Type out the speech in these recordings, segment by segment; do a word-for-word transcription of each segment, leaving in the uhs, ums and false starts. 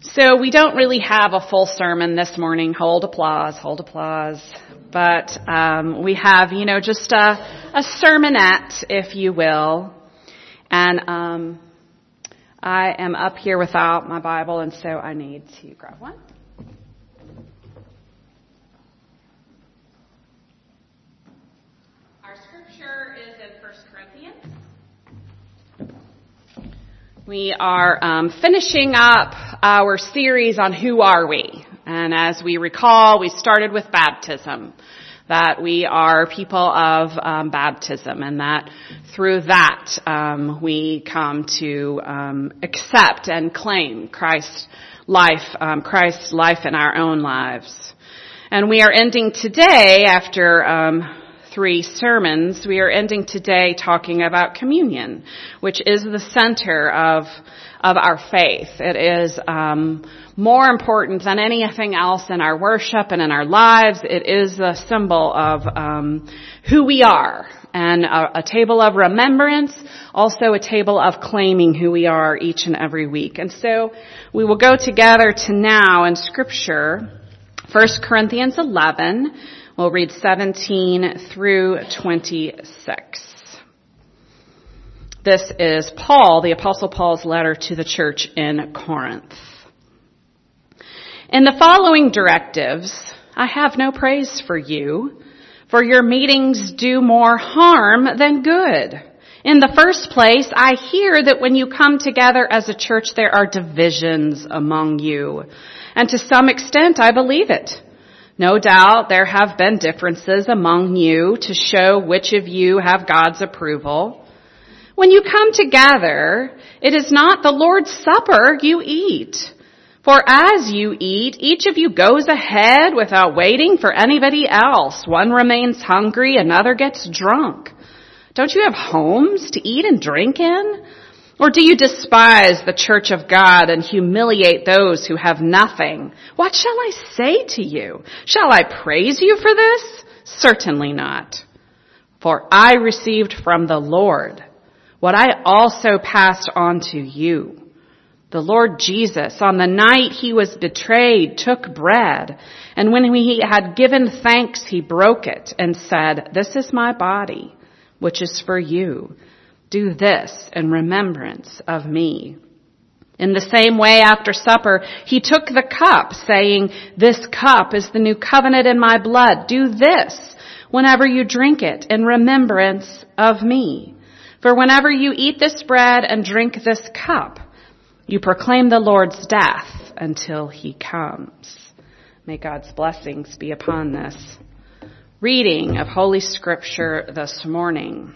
So we don't really have a full sermon this morning. Hold applause, hold applause. But um, we have, you know, just a, a sermonette, if you will. And um, I am up here without my Bible, and so I need to grab one. Our scripture is in First Corinthians. We are um, finishing up our series on Who Are We? And as we recall, we started with baptism, that we are people of um, baptism, and that through that um, we come to um, accept and claim Christ's life, um, Christ's life in our own lives. And we are ending today, after um, three sermons, we are ending today talking about communion, which is the center of of our faith. It is um, more important than anything else in our worship and in our lives. It is the symbol of um, who we are, and a, a table of remembrance, also a table of claiming who we are each and every week. And so we will go together to now in Scripture, First Corinthians eleven. We'll read seventeen through twenty-six. This is Paul, the Apostle Paul's letter to the church in Corinth. In the following directives, I have no praise for you, for your meetings do more harm than good. In the first place, I hear that when you come together as a church, there are divisions among you. And to some extent, I believe it. No doubt there have been differences among you to show which of you have God's approval. When you come together, it is not the Lord's Supper you eat. For as you eat, each of you goes ahead without waiting for anybody else. One remains hungry, another gets drunk. Don't you have homes to eat and drink in? Or do you despise the church of God and humiliate those who have nothing? What shall I say to you? Shall I praise you for this? Certainly not. For I received from the Lord what I also passed on to you. The Lord Jesus, on the night he was betrayed, took bread, and when he had given thanks, he broke it and said, "This is my body, which is for you. Do this in remembrance of me." In the same way, after supper, he took the cup, saying, "This cup is the new covenant in my blood. Do this whenever you drink it in remembrance of me. For whenever you eat this bread and drink this cup, you proclaim the Lord's death until he comes." May God's blessings be upon this reading of Holy Scripture this morning.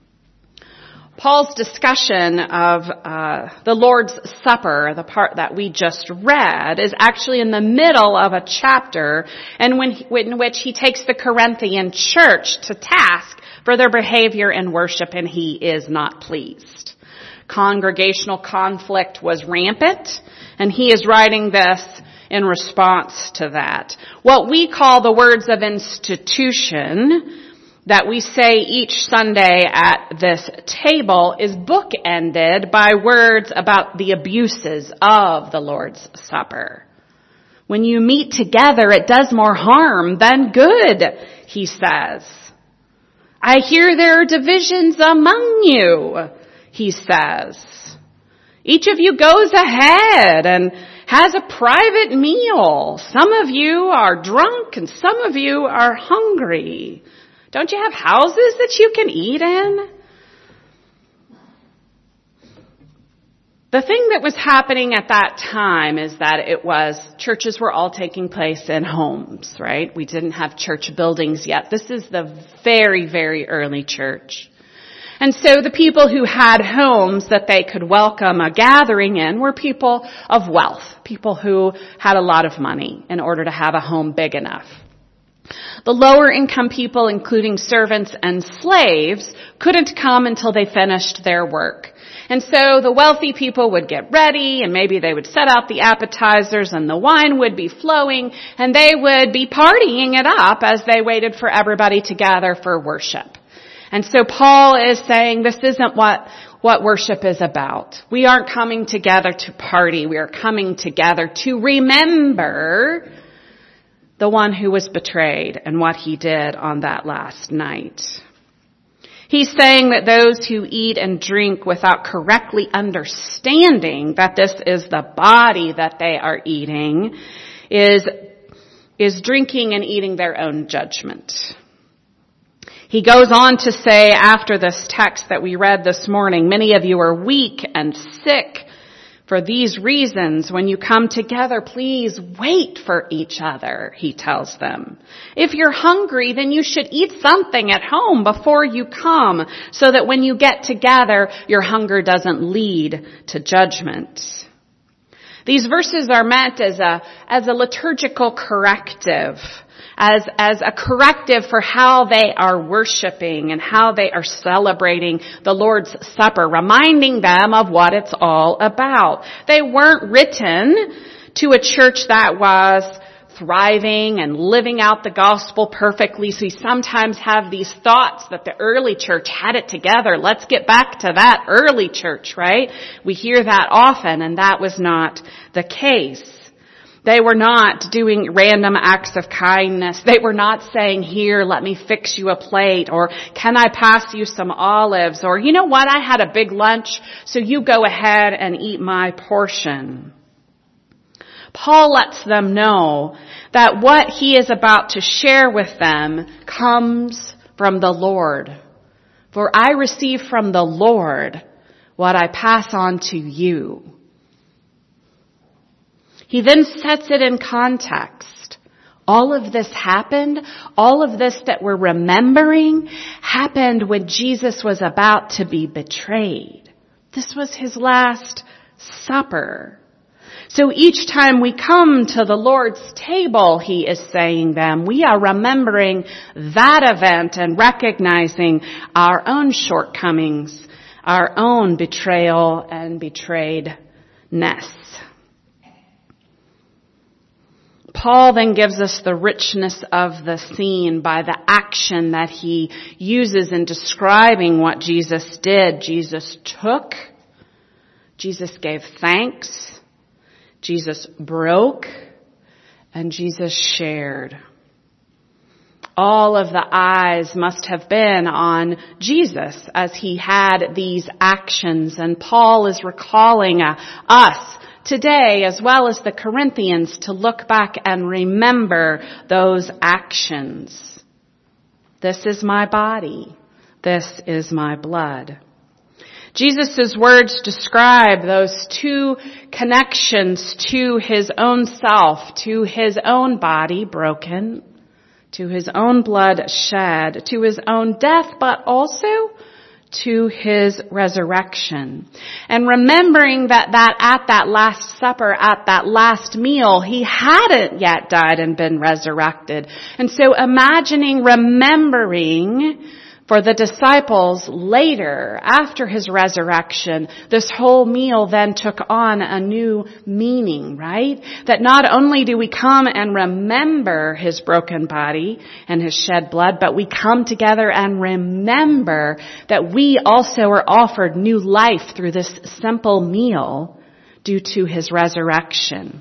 Paul's discussion of uh, the Lord's Supper, the part that we just read, is actually in the middle of a chapter in, when, in which he takes the Corinthian church to task for their behavior in worship, and he is not pleased. Congregational conflict was rampant, and he is writing this in response to that. What we call the words of institution that we say each Sunday at this table is bookended by words about the abuses of the Lord's Supper. When you meet together, it does more harm than good, he says. I hear there are divisions among you, he says. Each of you goes ahead and has a private meal. Some of you are drunk and some of you are hungry. Don't you have houses that you can eat in? The thing that was happening at that time is that it was, churches were all taking place in homes, right? We didn't have church buildings yet. This is the very, very early church. And so the people who had homes that they could welcome a gathering in were people of wealth, people who had a lot of money in order to have a home big enough. The lower income people, including servants and slaves, couldn't come until they finished their work. And so the wealthy people would get ready, and maybe they would set out the appetizers, and the wine would be flowing, and they would be partying it up as they waited for everybody to gather for worship. And so Paul is saying this isn't what what worship is about. We aren't coming together to party. We are coming together to remember the one who was betrayed and what he did on that last night. He's saying that those who eat and drink without correctly understanding that this is the body that they are eating is, is drinking and eating their own judgment. He goes on to say after this text that we read this morning, many of you are weak and sick. For these reasons, when you come together, please wait for each other, he tells them. If you're hungry, then you should eat something at home before you come, so that when you get together, your hunger doesn't lead to judgment. These verses are meant as a, as a liturgical corrective, as, as a corrective for how they are worshiping and how they are celebrating the Lord's Supper, reminding them of what it's all about. They weren't written to a church that was thriving and living out the gospel perfectly. So we sometimes have these thoughts that the early church had it together. Let's get back to that early church, right? We hear that often, and that was not the case. They were not doing random acts of kindness. They were not saying, here, let me fix you a plate, or can I pass you some olives, or you know what, I had a big lunch, so you go ahead and eat my portion. Paul lets them know that what he is about to share with them comes from the Lord. For I receive from the Lord what I pass on to you. He then sets it in context. All of this happened, all of this that we're remembering happened when Jesus was about to be betrayed. This was his last supper. So each time we come to the Lord's table, he is saying them, we are remembering that event and recognizing our own shortcomings, our own betrayal and betrayedness. Paul then gives us the richness of the scene by the action that he uses in describing what Jesus did. Jesus took, Jesus gave thanks, Jesus broke, and Jesus shared. All of the eyes must have been on Jesus as he had these actions, and Paul is recalling uh, us today, as well as the Corinthians, to look back and remember those actions. This is my body. This is my blood. Jesus' words describe those two connections to his own self, to his own body broken, to his own blood shed, to his own death, but also to his resurrection. And remembering that, that at that Last Supper, at that last meal, he hadn't yet died and been resurrected. And so imagining, remembering for the disciples later, after his resurrection, this whole meal then took on a new meaning, right? That not only do we come and remember his broken body and his shed blood, but we come together and remember that we also are offered new life through this simple meal due to his resurrection.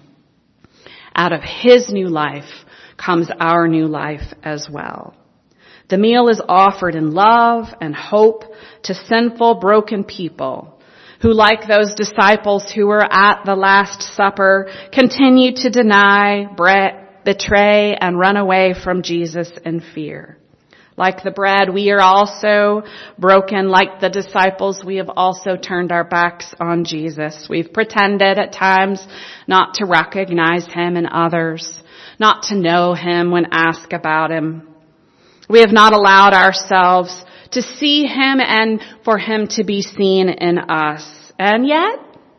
Out of his new life comes our new life as well. The meal is offered in love and hope to sinful, broken people who, like those disciples who were at the Last Supper, continue to deny, betray, and run away from Jesus in fear. Like the bread, we are also broken. Like the disciples, we have also turned our backs on Jesus. We've pretended at times not to recognize him in others, not to know him when asked about him. We have not allowed ourselves to see him and for him to be seen in us. And yet,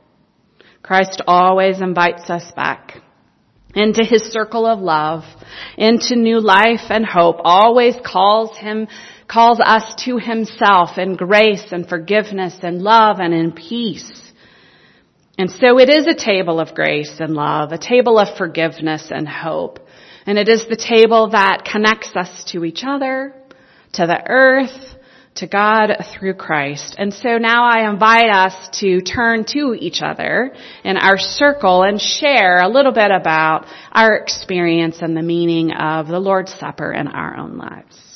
Christ always invites us back into his circle of love, into new life and hope, always calls him, calls us to himself in grace and forgiveness and love and in peace. And so it is a table of grace and love, a table of forgiveness and hope. And it is the table that connects us to each other, to the earth, to God through Christ. And so now I invite us to turn to each other in our circle and share a little bit about our experience and the meaning of the Lord's Supper in our own lives.